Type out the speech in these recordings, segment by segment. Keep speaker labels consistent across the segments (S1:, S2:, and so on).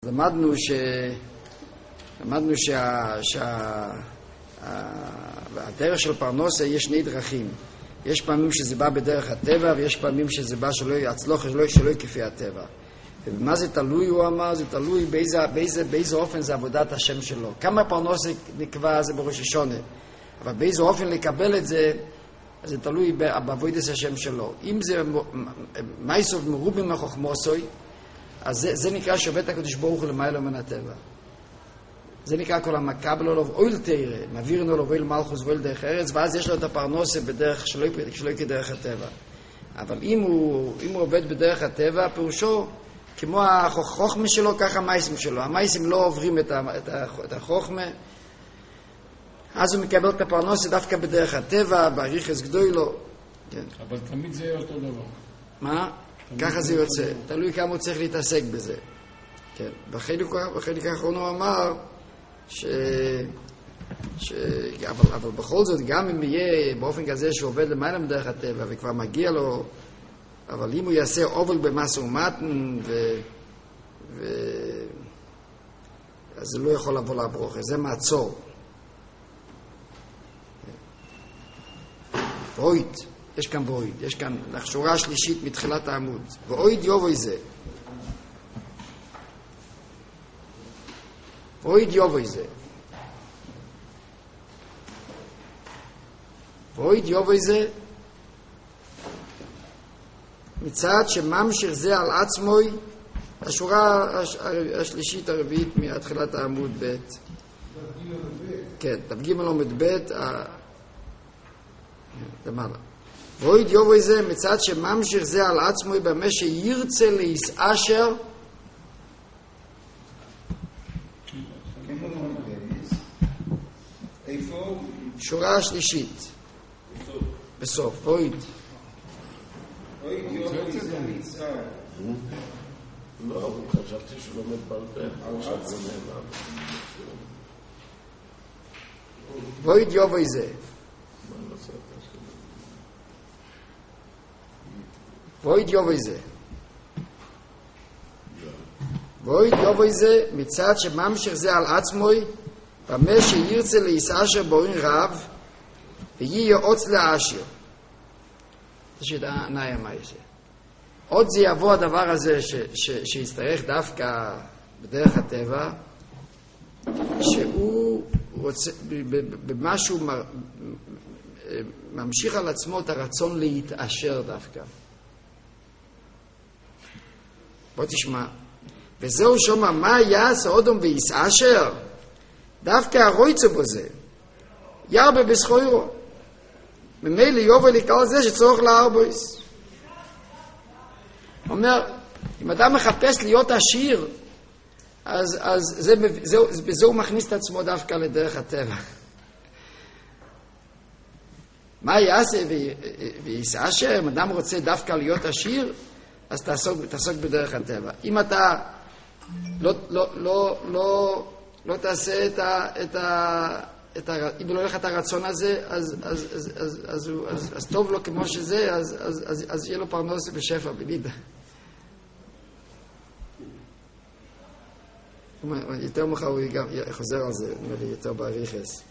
S1: למדנו שהדרך של פרנסה יש שני דרכים. יש פעמים שזה בא בדרך הטבע, ויש פעמים שזה בא שלא יצלוח, שלא כפי הטבע. ומה זה תלוי, הוא אמר? זה תלוי באיזה אופן זה עבודת השם שלו. כמה פרנסה נקבע זה בראש השונה, אבל באיזה אופן לקבל את זה, זה תלוי בעבודת השם שלו. אם זה מייסוב מרובים מהחוכמוסוי, אז זה נקרא שעובד הקדוש ברוך הוא למעלה מן הטבע. זה נקרא כל המקבל לו אויל תירה, מעבירנו לו ואויל מלכוס ואויל דרך ארץ, ואז יש לו את הפרנסה בדרך שלא כדרך הטבע. אבל אם הוא עובד בדרך הטבע, פירושו כמו החוכמה שלו, ככה המייסים שלו. המייסים לא עוברים את החוכמה, אז הוא מקבל את הפרנסה דווקא בדרך הטבע, בעריכס גדולו. כן.
S2: אבל תמיד זה אותו דבר.
S1: מה? ככה זה יוצא. תלוי כמה הוא צריך להתעסק בזה. כן. בחלק האחרון הוא אמר אבל בכל זאת, גם אם יהיה באופן כזה שהוא עובד למעלה מדרך הטבע וכבר מגיע לו, אבל אם הוא יעשה אובל במסה ומתן אז זה לא יכול לבוא לברוכה, זה מעצור. ואויד, יש כאן ואויד, יש כאן השורה השלישית מתחילת העמוד. ואויד יובוי זה. ואויד יובוי זה. ואויד יובוי זה מצד שממשיך זה על עצמוי, השורה השלישית הרביעית מתחילת העמוד ב'. כן, ת"ג עמוד ב' למעלה. ואויד יובוי זה מצד שממשיך זה על עצמוי במה שירצה להיסעשר שורה השלישית בסוף. ואויד
S3: יובוי זה מצד
S4: לא, חשבתי שהוא לומד בעל פה.
S1: ואויד יובוי זה ואויד יובוי זה ואויד יובוי זה מצד שממשיך זה על עצמוי במה שירצה להיסעשר באוין רב ויהיה עוץ לעשיר. זה שידע נאי המייסה. עוד זה יבוא הדבר הזה שיצטרך דווקא בדרך הטבע, שהוא רוצה, במשהו ממשיך על עצמו את הרצון להתעשר דווקא. בוא תשמע. וזהו שומע, מה יעשה אודום ויסעשר? דווקא הרויצו בו זה. ירבה בסחוירו. ממילא יובל יקל זה שצורך להרבויס. הוא אומר, אם אדם מחפש להיות עשיר, אז בזה הוא מכניס את עצמו דווקא לדרך הטבע. מה יעשה ויסעשר? אם אדם רוצה דווקא להיות עשיר, אז תעסוק בדרך הטבע. אם אתה לא תעשה אם לא הולך את הרצון הזה, אז טוב לו כמו שזה, אז יהיה לו פרנסה בשפע בלידה. יותר מאוחר הוא חוזר על זה, נראה לי יותר בעריכס.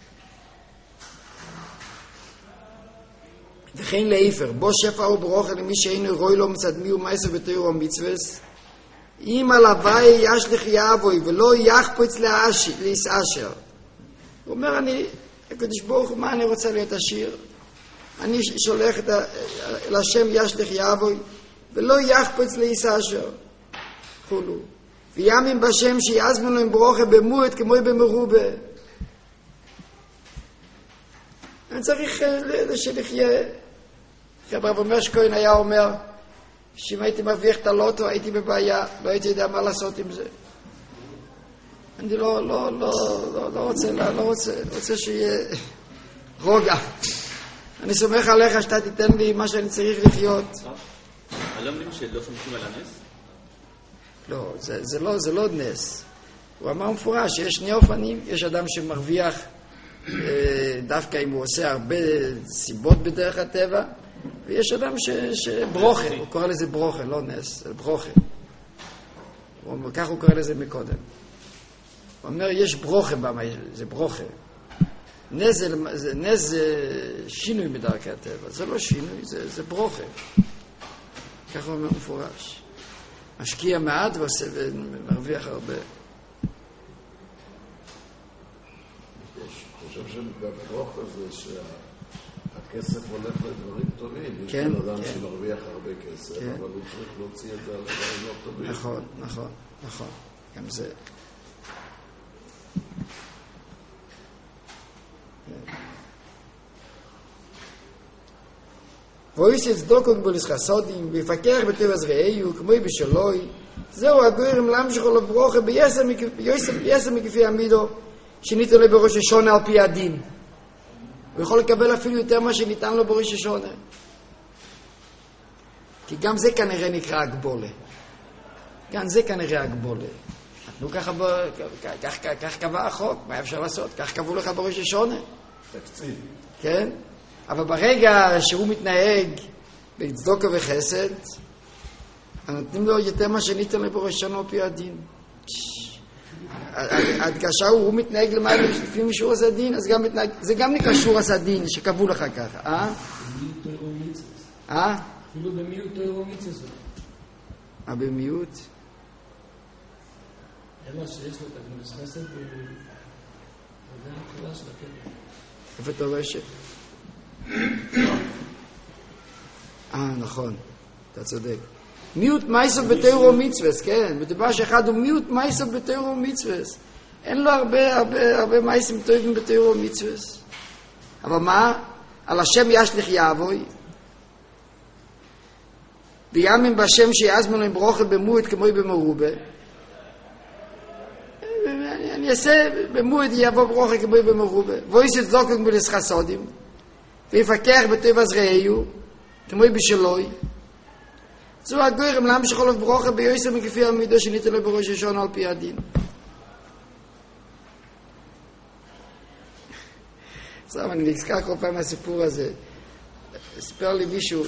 S1: וכן להיפך, בו שפע וברוכה למי שאינו רואי לו מצד מי ומעשר ותויר ומצווס, אם על הוואי ישלח יעבוי ולא יחפוץ להיסעשר. הוא אומר, הקדוש ברוך הוא, מה אני רוצה להיות עשיר? אני שולח לשם ישלח יעבוי ולא יחפוץ להיסעשר. חולו. ויאמין בשם שיעזמן לו עם ברוכה במועד כמו במרובה. אני צריך שנחיה. רב אומר שכהן היה אומר, שאם הייתי מרוויח את הלוטו הייתי בבעיה, לא הייתי יודע מה לעשות עם זה. אני לא רוצה שיהיה רוגע. אני סומך עליך שאתה תיתן לי מה שאני צריך לחיות.
S5: לא אומרים שלא סומכים על הנס?
S1: לא, זה לא נס. הוא אמר מפורש שיש שני אופנים. יש אדם שמרוויח דווקא אם הוא עושה הרבה סיבות בדרך הטבע, ויש אדם שברוכה, הוא קורא לזה ברוכה, לא נס, ברוכה. כך הוא קורא לזה מקודם. הוא אומר, יש ברוכה, זה ברוכה. נז זה שינוי בדרכי הטבע. זה לא שינוי, זה ברוכה. כך הוא אומר מפורש. משקיע מעט ומרוויח הרבה.
S4: אני חושב שבברוכה זה שהכסף הולך לדברים טובים. יש
S1: כן,
S4: בן אדם שמרוויח הרבה כסף, אבל הוא צריך להוציא את זה על הדברים לא טובים.
S1: נכון. גם זה. ואויס יצדוקו גבוליס חסודים, ויפקח בטבע זרעיו, כמו בשלוי, זהו הגוירם להמשיך לו ברוכה ביסר מכפי עמידו, שניתן לו בראש השונה על פי הדין. הוא יכול לקבל אפילו יותר מה שניתן לו בראש השונה. כי גם זה כנראה נקרא הגבולה. גם זה כנראה הגבולה. נתנו כך קבע החוק, מה אפשר לעשות? כך קבעו לך בראש השונה.
S4: תקציב.
S1: כן? אבל ברגע שהוא מתנהג בצדוקה וחסד, נותנים לו יותר מה שניתן לו בראש השונה על פי הדין. ההדגשה הוא מתנהג למעלה לפי מישור עשה דין, אז זה גם נקרא שור עשה דין שקבעו לך ככה.
S2: אפילו במיעוט תוירו מצווה.
S1: במיעוט?
S2: אלא שיש לו את הגנוס חסד וזה הנקודה של הקטע.
S1: איפה אתה רואה נכון, אתה צודק. מיעוט מייסו בתוירו מצווה, כן, מדובר שאחד הוא מיעוט מייסו בתוירו מצווה. אין לו הרבה מייסים טובים בתוירו מצווה. אבל מה? על השם ישליך יעבוי. ויאמין בשם שיעזמו להם ברוכה במועד כמו במרובה. אני אעשה במועד יבוא ברוכה כמו במרובה. ואויס יצדוקו גבוליס חסודים. ויפקח בטבע זרעיו, כמו בשלוי. זו הגוירם להמשיך לו ברוכה ביוסר מכפי עמידו שניתן לו בראש השונה על פי הדין. עכשיו אני נזכר כל פעם מהסיפור הזה. סיפר לי מישהו,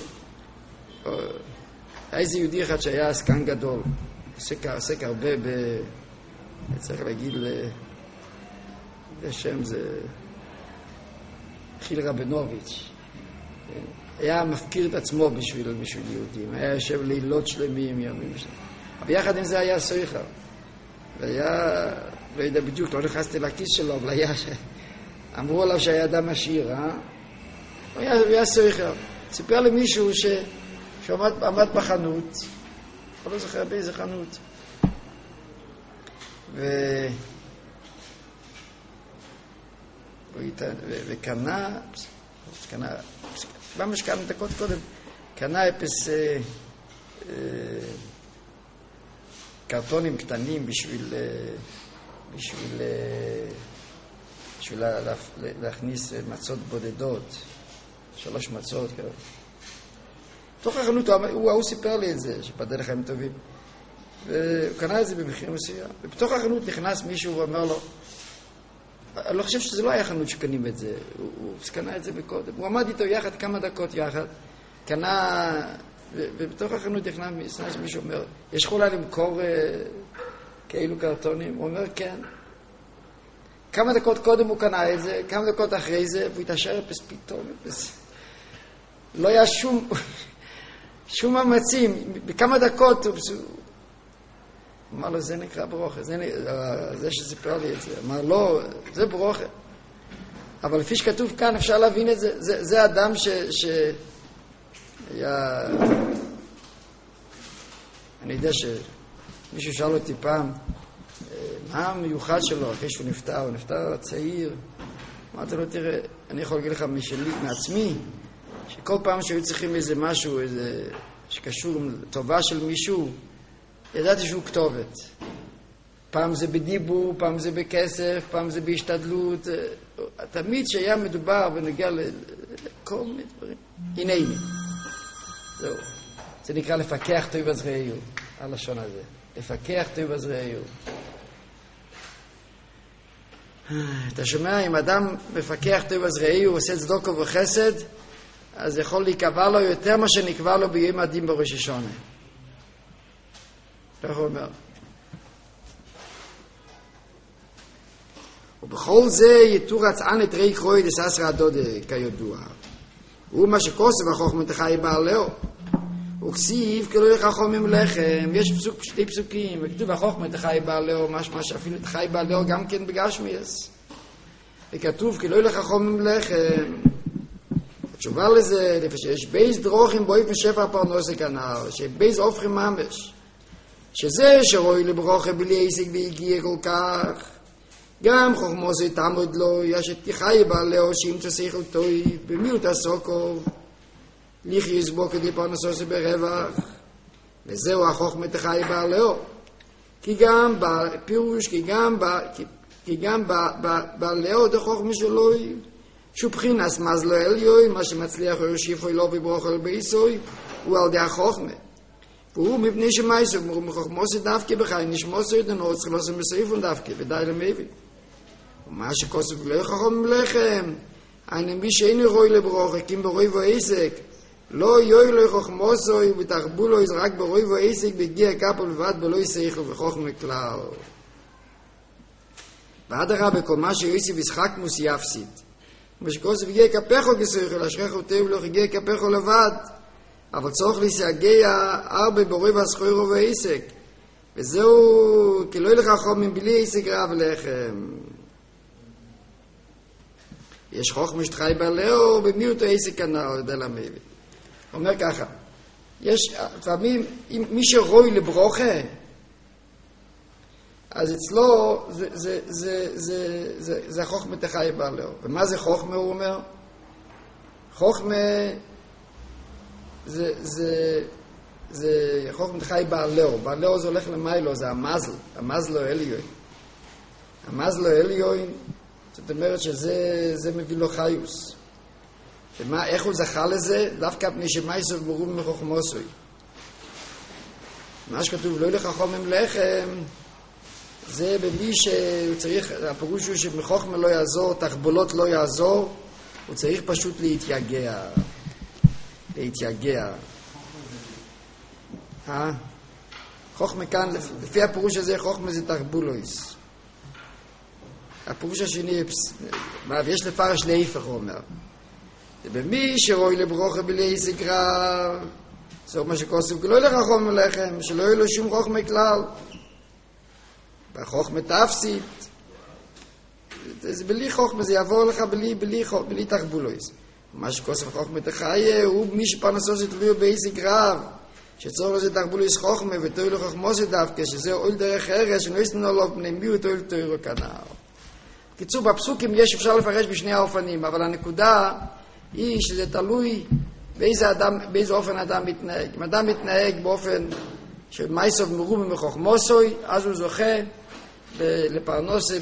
S1: איזה יהודי אחד שהיה עסקן גדול, עסק הרבה צריך להגיד לשם זה חיל רבינוביץ'. היה מפקיר את עצמו בשביל יהודים, היה יושב לילות שלמים, ימים שלמים. אבל יחד עם זה היה סויכר. והיה, לא יודע בדיוק, לא נכנסתי לכיס שלו, אבל היה, אמרו עליו שהיה אדם עשיר, הוא היה סויכר. סיפר למישהו שעמד בחנות, אני לא זוכר באיזה חנות, וקנה, ממש כמה דקות קודם, קנה אפס קרטונים קטנים בשביל להכניס מצות בודדות, 3 מצות כאלה. תוך החנות הוא סיפר לי את זה, שבדרך הם טובים, והוא קנה את זה במחיר מסוים, ובתוך החנות נכנס מישהו ואומר לו, אני לא חושב שזה לא היה חנות שקנים את זה, הוא קנה את זה בקודם, הוא עמד איתו יחד כמה דקות יחד, קנה, ובתוך החנות נכנס מישהו אומר, יש יכולה למכור כאלו קרטונים? הוא אומר כן. כמה דקות קודם הוא קנה את זה, כמה דקות אחרי זה, והוא התעשר פתאום, לא היה שום מאמצים, בכמה דקות הוא אמר לו, זה נקרא ברוכה, זה שסיפר לי את זה, אמר לא, זה ברוכה. אבל לפי שכתוב כאן אפשר להבין את זה, זה אדם שהיה, אני יודע שמישהו שאל אותי פעם, מה המיוחד שלו אחרי שהוא נפטר, הוא נפטר צעיר, אמרתי לו, תראה, אני יכול להגיד לך מעצמי, שכל פעם שהיו צריכים איזה משהו, שקשור לטובה של מישהו, ידעתי שהוא כתובת. פעם זה בדיבור, פעם זה בכסף, פעם זה בהשתדלות. תמיד שהיה מדובר ונגיע לכל מיני דברים. הנה. זהו. זה נקרא לפקח טוב הזרעיו, הלשון הזה. לפקח טוב הזרעיו. אתה שומע, אם אדם מפקח טוב הזרעיו, עושה צדוקה וחסד, אז יכול להיקבע לו יותר מה שנקבע לו ביום הדין בראש השונה. כך הוא אומר. ובכל זה יתור הצען את ראי קרוי דססרא הדודה כידוע. הוא מה שכוסף החוכמה תחי בעלהו. וכסיב כאילו לחכמים לחם, יש שתי פסוקים, וכתוב החוכמה תחי בעלהו, משמע שאפילו תחי בעלהו גם כן בגשמיאס. וכתוב כאילו לחכמים לחם. התשובה לזה, שיש בייס דרוכים בויף משפע פרנסה כנ"ל, שבייס הופכים ממש. שזה שרואי לברוכה בלי עסק והגיע כל כך. גם חוכמוסי תעמוד לו, יש תחי בעלהו שימצא שכל טוב, במיעוט הסוקוב. ליחי יסבוק כדי פרנסוסי ברווח, וזהו החוכמה תחי בעלהו. כי גם בפירוש, כי גם בעלהו דחוכמה שלו, שהוא בחינס מזלו אליוי, מה שמצליח יושיפו אלו וברוך אל ביסוי, הוא על די החוכמה. והוא מפני שמייסו, מחוכמוסי דווקא בחי, נשמוסו ידנו, צריך לעשות מסעיפון דווקא, ודי למבין. ומה שכוסף לא חכם לחם, אני מי שאינו רואי לברוך, הקים ברואי ועסק, לא יוי לו חוכמוסוי ותחבולו זה רק ברוי ועסק בגיע כפו לבד בלא יסייכו וחוכמה כלל. ועד הרבה כל מה שיוסי וישחק מוס יפסיד. כמו שכוסף הגיע כפכו כסייכו להשכח אותם לא הגיע כפכו לבד. אבל צורך להישגע הרבה ברוי והסחוירו ועסק. וזהו כי לא ילך חומים בלי עסק רב לחם. יש חוכמה שתחי בעלהו במיעוט העסק כנ"ל יודע למבין. הוא אומר ככה, יש לפעמים, מי שרואי לברוכה, אז אצלו זה חוכמה תחי בעלהו. ומה זה חוכמה הוא אומר? חוכמה זה חוכמה תחי בעלהו. בעלהו זה הולך למיילו, זה המזל, המזלו אליון. המזלו אליון, זאת אומרת שזה מביא לו חיוס. ומה, איך הוא זכה לזה? דווקא פני שמייסוף ברום מחוכמוסוי. מה שכתוב, לא לחכמים לחם, זה במי שהוא צריך, הפירוש הוא שמחוכמה לא יעזור, תחבולות לא יעזור, הוא צריך פשוט להתייגע. להתייגע. חוכמה כאן, לפי הפירוש הזה, חוכמה זה תחבולויס. הפירוש השני, יש לפרש להיפך, הוא אומר. ובמי שרואי לברוכה בלי עסק רב, זאת מה שכוסף, לא ילך חוכמה לחם, שלא יהיה לו שום חוכמה כלל. והחוכמה תפסית. זה בלי חוכמה, זה יעבור לך בלי תחבולויס. מה שכוסף חוכמה תחיה, הוא מי שפרנסו שתלוי בעסק רב, שצורך לזה תחבולויס חוכמה, ותוי לו חוכמו שדווקא, שזה אויל דרך ארץ, שנא יסתנו לו בני מיעוט אויל תוירו כנ"ל. קיצור, בפסוקים יש אפשר לפרש בשני האופנים, אבל הנקודה היא שזה תלוי באיזה אופן אדם מתנהג. אם אדם מתנהג באופן שמייסוב מרום ומחוכמוסוי, אז הוא זוכה לפרנסה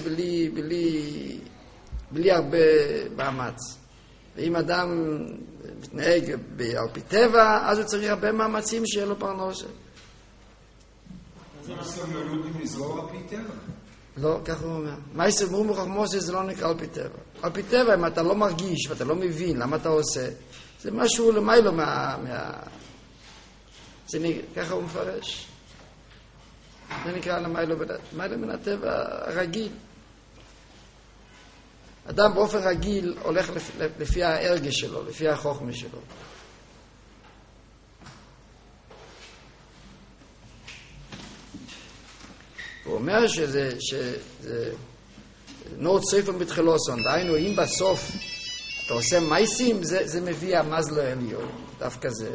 S1: בלי הרבה מאמץ. ואם אדם מתנהג על פי טבע, אז הוא צריך הרבה מאמצים שיהיה לו פרנסה.
S3: אז מייסוב מרום מזרוע על פי טבע?
S1: לא, כך הוא אומר. מייסוב מרום ומחוכמוסוי זה לא נקרא על פי טבע. על פי טבע, אם אתה לא מרגיש ואתה לא מבין למה אתה עושה, זה משהו למיילו ככה הוא מפרש. זה נקרא למיילו מן הטבע הרגיל. אדם באופן רגיל הולך לפי ההרגש שלו, לפי החוכמה שלו. הוא אומר שזה נורד סייפון בתחילוסון, דהיינו אם בסוף אתה עושה מייסים, זה מביא המזלו אליון, דווקא זה.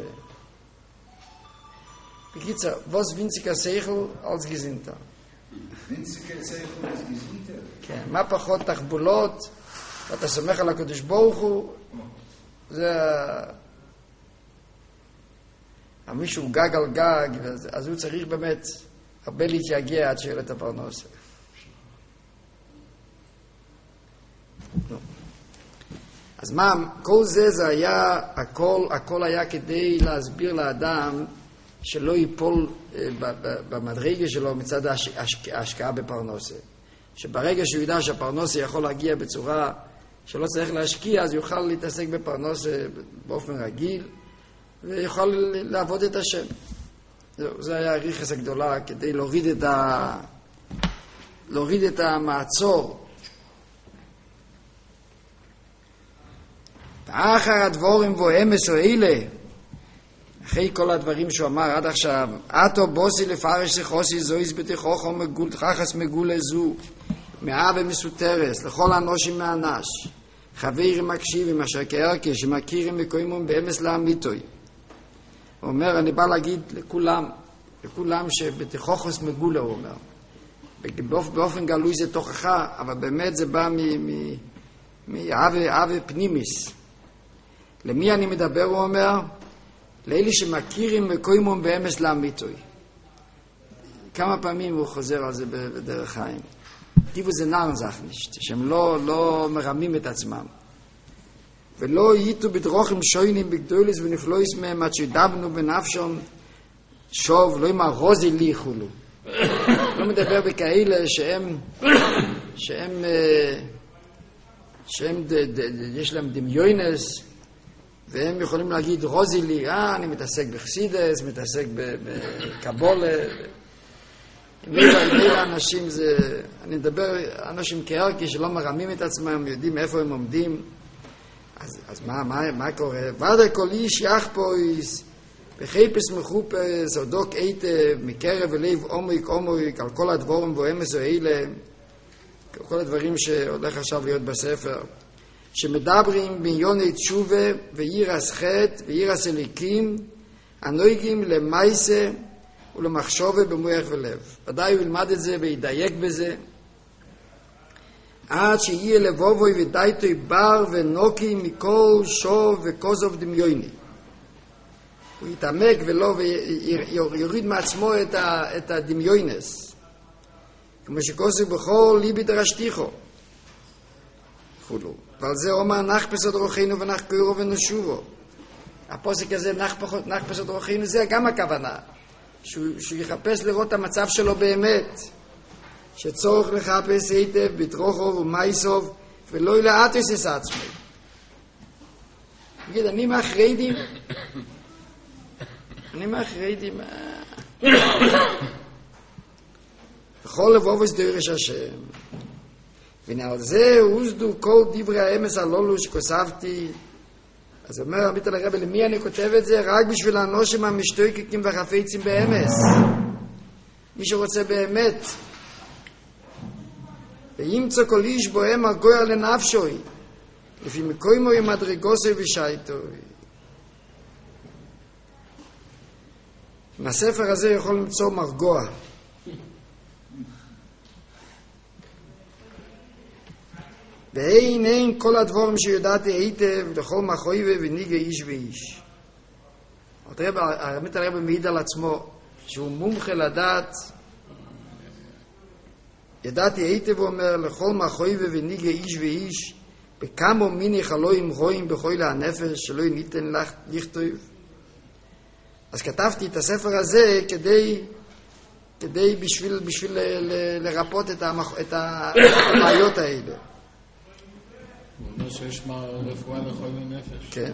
S1: בקיצר, ווס וינציקה סייכל als גזינטה.
S3: וינציקה סייכל als גזינטה?
S1: כן, מה פחות תחבולות, ואתה סומך על הקדוש ברוך הוא, זה מישהו גג על גג, אז הוא צריך באמת הרבה להתייגע עד שיהיה את הפרנסה. אז מה, כל זה היה, הכל היה כדי להסביר לאדם שלא ייפול במדרגה שלו מצד ההשקעה בפרנסה. שברגע שהוא ידע שהפרנסה יכול להגיע בצורה שלא צריך להשקיע, אז יוכל להתעסק בפרנסה באופן רגיל, ויוכל לעבוד את השם. זה היה הריחס הגדולה כדי להוריד את המעצור אחר הדבורים ואמס או אלה, אחרי כל הדברים שהוא אמר עד עכשיו, אתו בוסי לפרש שחוסי זויס בתיכוחו חכס מגולה זו, מאה ומסותרס, לכל אנושים מאנש, חברים מקשיבים, אשר כערכי, שמכירים מקוימום באמס לאמיתוי. הוא אומר, אני בא להגיד לכולם שבתיכוחוס מגולה, הוא אומר. באופן גלוי זה תוכחה, אבל באמת זה בא מאהבה פנימיס. למי אני מדבר, הוא אומר? לאלה שמכירים מקוימום באמס לאמיתוי. כמה פעמים הוא חוזר על זה בדרך חיים. טיבו זה נען זכנישט, שהם לא מרמים את עצמם. ולא ייתו בדרוכים שוינים בגדולס ונפלויס מהם עד שידבנו בנפשון שוב, לא יאמר רוזי לי חולו. לא מדבר בכאלה שהם יש להם דמיונס, והם יכולים להגיד רוזי לי, אני מתעסק בחסידס, מתעסק בקבולה. מילה אנשים זה, אני מדבר אנשים כערכי שלא מרמים את עצמם, יודעים איפה הם עומדים. אז מה קורה? ודאי כל איש יחפויס, בחיפש מחופש, או דוק היטב, מקרב ולב עומק, על כל הדבורים ואמס או אלה, כל הדברים שהולך עכשיו להיות בספר, שמדברים בעניוני תשובה וירס חטא וירס אליקים, הנויגים למייסה ולמחשבה במוח ולב. ודאי הוא ילמד את זה וידייק בזה, עד שיהיה לבובוי ודייתוי בר ונוקי מכל שוב וכוזוב דמיוני. הוא יתעמק ויוריד מעצמו את הדמיונס. כמו שכוסו בכל ליבי דרשתיכו. ועל זה אומר נחפש את רוחנו ונחקרו ונשובו. הפוסק הזה נחפש את רוחנו, זה גם הכוונה. שהוא יחפש לראות את המצב שלו באמת. שצורך לחפש היטב בתרוחוב ומייסוב ולא ילעטוס את עצמי. תגיד, אני מאחריידים וכל לבובס דורש השם. ועל זה הוסדו כל דברי האמס הללו שכוסבתי. אז אומר עמית על הרב, למי אני כותב את זה? רק בשביל האנושים המשתוקקים והחפצים באמס. מי שרוצה באמת. וימצא כל איש בוהם הגויר לנפשוי, לפי מקוימוי מדרגוסוי ושייטוי. מהספר הזה יכול למצוא מרגוע. ואין כל הדברים שיודעתי היטב לכל מחויבה וניגה איש ואיש. הרמית הרב מעיד על עצמו שהוא מומחה לדעת. ידעתי היטב, הוא אומר, לכל מחויבה וניגה איש ואיש, בכמה מיני חלואים רואים בכל הנפש שלא ניתן לכתוב. אז כתבתי את הספר הזה כדי בשביל לרפות את הבעיות האלה.
S6: הוא אומר שיש רפואה לכל נפש.
S1: כן.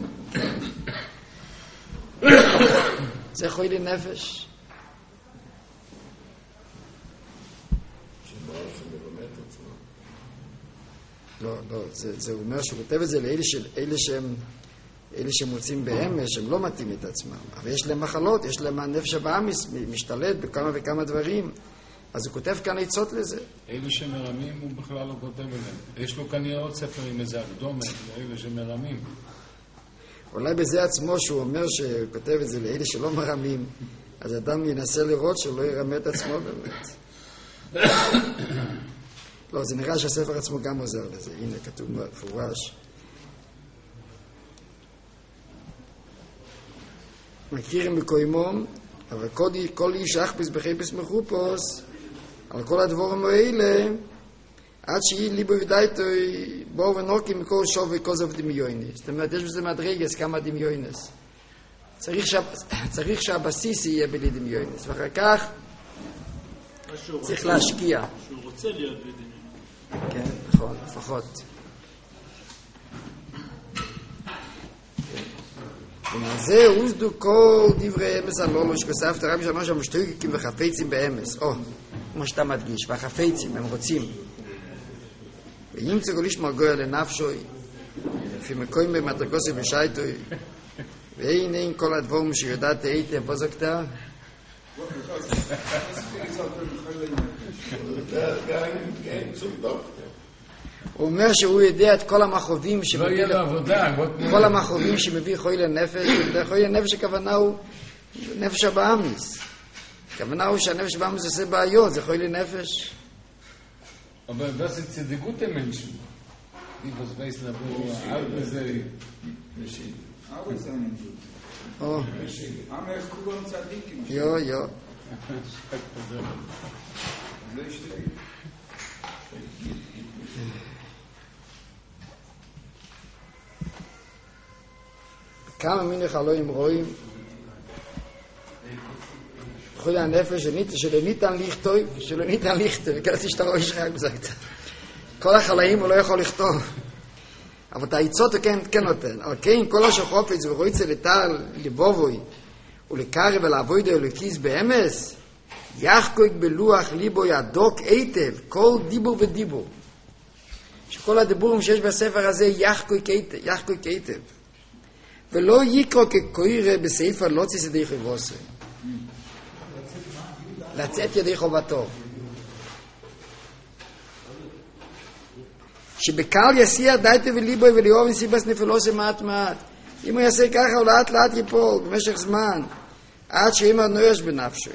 S1: זה חולי נפש. לא, זה אומר שהוא כותב את זה לאלה שמוצאים באמש, שהם לא מתאים את עצמם. אבל יש להם מחלות, יש להם הנפש הבאמיס, משתלט בכמה וכמה דברים. אז הוא כותב כאן עצות לזה.
S6: אלה שמרמים הוא בכלל לא כותב אליהם. יש לו כנראה עוד ספר עם איזה הקדומת, לאלה שמרמים.
S1: אולי בזה עצמו שהוא אומר שהוא כותב את זה לאלה שלא מרמים, אז אדם ינסה לראות שהוא לא ירמה את עצמו באמת. לא, זה נראה שהספר עצמו גם עוזר לזה. הנה, כתוב מפורש. מכירים בקוימום, אבל כל איש אחפש בחיפש מחופוס, על כל הדבורים האלה, עד שיהיה ליבו ודאיתוי, בואו ונוקי מכל שוב וכוזב דמיונס. זאת אומרת, יש בזה מדרגס כמה דמיונס. צריך שהבסיס יהיה בלי דמיונס, ואחר כך צריך להשקיע.
S5: שהוא רוצה להיות בלי דמיונס.
S1: כן, נכון, לפחות. ומעל זה הוסדו כל דברי אמס הלולו שכספת הרבי שאמר שהם משתוקקים וחפצים באמס. כמו שאתה מדגיש, והחפצים, הם רוצים. וימצא כל איש מרגוע לנפשוי, לפי מקוים במתרקוסי בשייטוי, ואין כל הדבורים שיודעת היטב, בוא זוקתה? הוא אומר שהוא יודע את כל המחובים כל המחובים שמביא חולי נפש, חולי נפש הכוונה הוא נפש הבאמיס. הכוונה הוא שהנפש הבאמיס עושה בעיות, זה חולי נפש.
S6: אבל das ist die gute Menschen. Die was weiß לבוא, הרבה זה...
S3: הרבה זה נמדוד. איך כולם צדיקים.
S1: יו.
S3: זה ישתגי.
S1: כמה מיני חלואים רואים חולי הנפש שלא ניתן לכתוב, וקראתי שאתה רואה שחק בזאת. כל החלאים הוא לא יכול לכתוב, אבל את העיצות הוא כן נותן. אבל כן, כל אשר חופץ ורואיצה לתר לבובוי ולקרב ולעבוד אלוקיס באמס, יחקוק בלוח ליבו ידוק היטב כל דיבור ודיבור. שכל הדיבורים שיש בספר הזה יחקוק היטב. ולא יקרא כקוירה בספר לא ציס ידי חובוסה. לצאת ידי חובתו. שבקל יסיע דייטה וליבוי וליאוב נסיבס נפלוסה מעט. אם הוא יעשה ככה הוא לאט ייפול במשך זמן עד שאימא נויש בנפשו.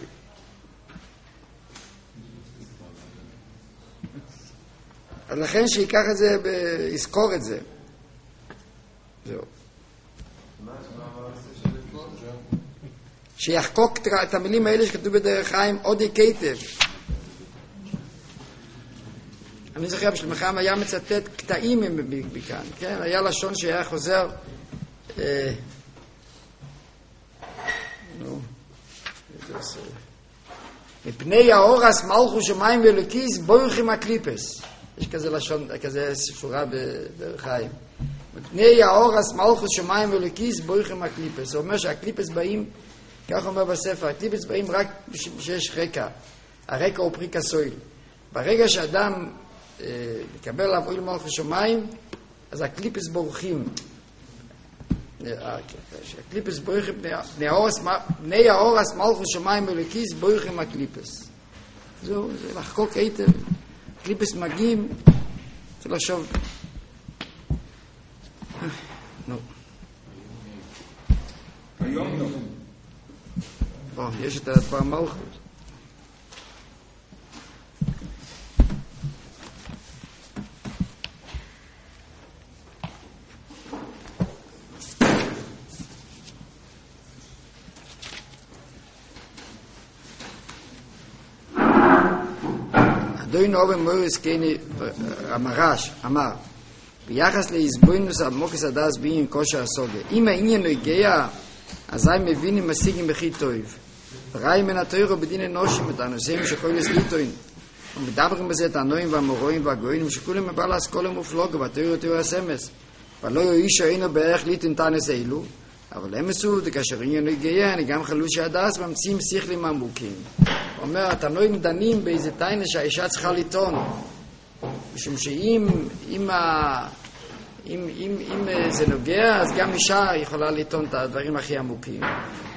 S1: אז לכן שיקח את זה, יזכור את זה. זהו. שיחקוק את המילים האלה שכתוב בדרך חיים עוד יקטב. אני זוכר בשלמכם היה מצטט קטעים מכאן, כן? היה לשון שהיה חוזר מפני האורס מלכו שמיים ואלוקיס בורחים הקליפס. יש כזה לשון, כזה ספורה בדרך חיים. מפני האורס מלכו שמיים ואלוקיס בורחים הקליפס. זה אומר שהקליפס באים, כך אומר בספר, הקליפס באים רק שיש רקע. הרקע הוא פרי כסויל. ברגע שאדם מקבל עליו אויל מלכו שמיים, אז הקליפס בורחים. הקליפס בורחים, בני האורס מלכו שמיים ואלוקיס בורחים הקליפס. זהו, זה לחקוק היטב. קליפס מגיעים, צריך לחשוב. נו.
S3: היום לא.
S1: בוא, יש את הדבר מלכות. אדוני אובן מוריס קייני המרש אמר ביחס להסבוינוס המוקס הדס בעניין כושר הסוגה אם העניין לא הגיע אזי מבינים משיגים בכי טוב ראי מן התוירו בדין אנושים את הנושאים שכל יסליטוין ומדברים בזה את הנועים והמורועים והגוינים שכולם מבעל אסכולה מופלוגה והתוירו תוירו הסמס ולא יהיו איש אינו בערך ליטין תנס אילו אבל הם עשו כאשר עניין לא הגיע אני גם חלושי הדס ממציאים שכלים עמוקים אומר, התנועים דנים באיזה תיינה שהאישה צריכה לטעון משום שאם זה נוגע אז גם אישה יכולה לטעון את הדברים הכי עמוקים